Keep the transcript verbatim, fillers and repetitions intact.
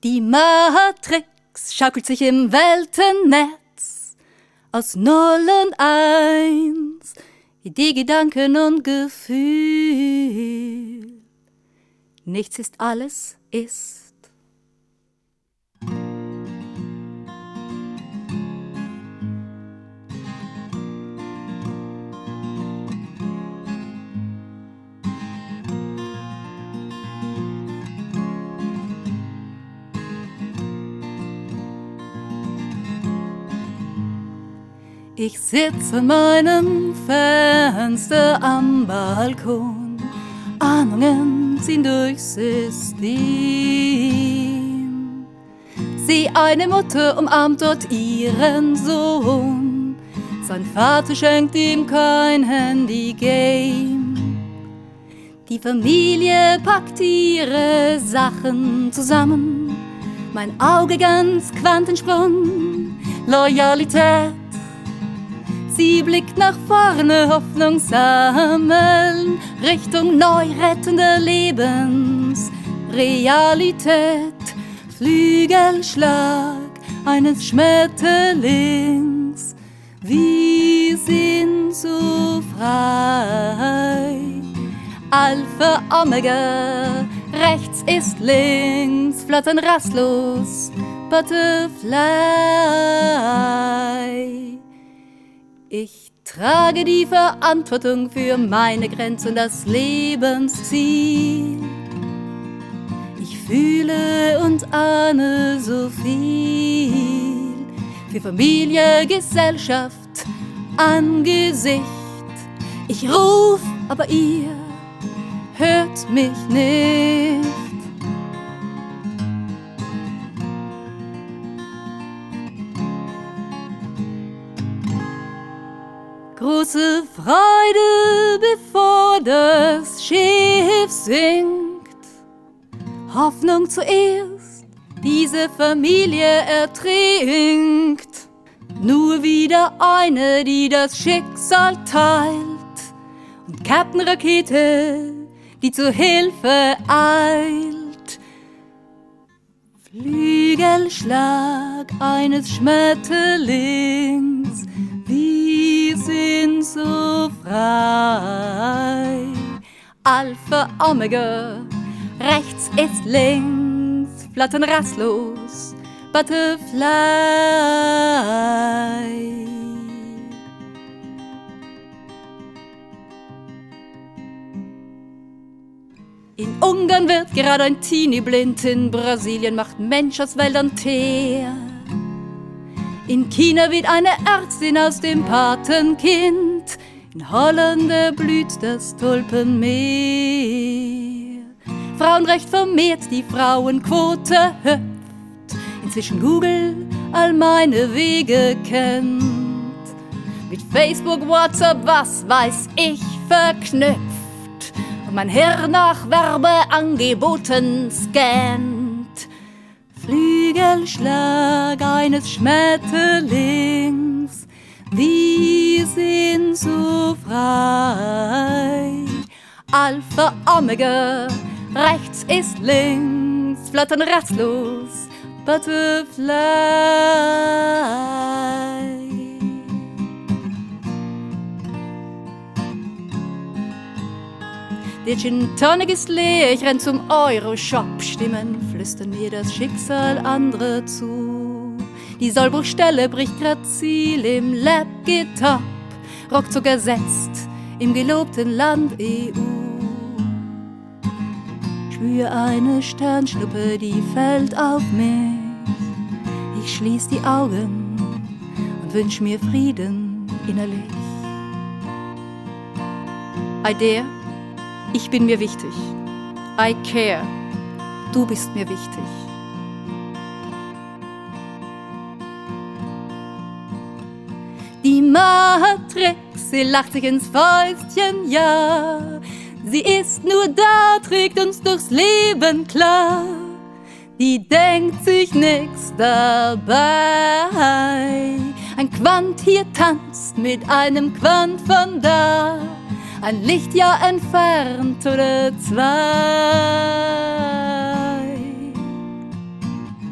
Die Matrix schaukelt sich im Weltennetz aus Null und Eins, Idee, Gedanken und Gefühl. Nichts ist, alles ist. Ich sitze an meinem Fenster am Balkon, Ahnungen ziehen durchs System. Sieh, eine Mutter umarmt dort ihren Sohn, sein Vater schenkt ihm kein Handygame. Die Familie packt ihre Sachen zusammen, mein Auge ganz Quantensprung, Loyalität. Sie blickt nach vorne, Hoffnung sammeln, Richtung neu rettender Lebensrealität. Flügelschlag eines Schmetterlings, wir sind so frei. Alpha, Omega, rechts ist links, flattern rastlos, Butterfly. Ich trage die Verantwortung für meine Grenzen und das Lebensziel. Ich fühle und ahne so viel für Familie, Gesellschaft, Angesicht. Ich ruf, aber ihr hört mich nicht. Große Freude, bevor das Schiff sinkt. Hoffnung zuerst, diese Familie ertrinkt. Nur wieder eine, die das Schicksal teilt. Und Captain Rakete, die zur Hilfe eilt. Flügelschlag eines Schmetterlings, wir sind so frei. Alpha, Omega, rechts ist links, flattern rastlos, Butterfly. In Ungarn wird gerade ein Teenie blind, in Brasilien macht Mensch aus Wäldern Teer. In China weht eine Ärztin aus dem Patenkind, in Holland erblüht das Tulpenmeer. Frauenrecht vermehrt, die Frauenquote hüpft, inzwischen Google all meine Wege kennt. Mit Facebook, WhatsApp, was weiß ich, verknüpft und mein Hirn nach Werbeangeboten scannt. Flügelschlag eines Schmetterlings, wir sind so frei. Alpha, Omega, rechts ist links, flattern rastlos, Butterfly. Der Gin Tonic ist leer, ich renn zum Euro-Shop. Stimmen flüstern mir das Schicksal andere zu. Die Sollbruchstelle bricht grazil im Lab getop, ruckzuck ersetzt im gelobten Land E U. Spür eine Sternschnuppe, die fällt auf mich. Ich schließ die Augen und wünsch mir Frieden innerlich. I dare, ich bin mir wichtig. I care, du bist mir wichtig. Die Matrix, sie lacht sich ins Fäustchen, ja. Sie ist nur da, trägt uns durchs Leben klar. Die denkt sich nix dabei. Ein Quant hier tanzt mit einem Quant von da. Ein Lichtjahr entfernt oder zwei.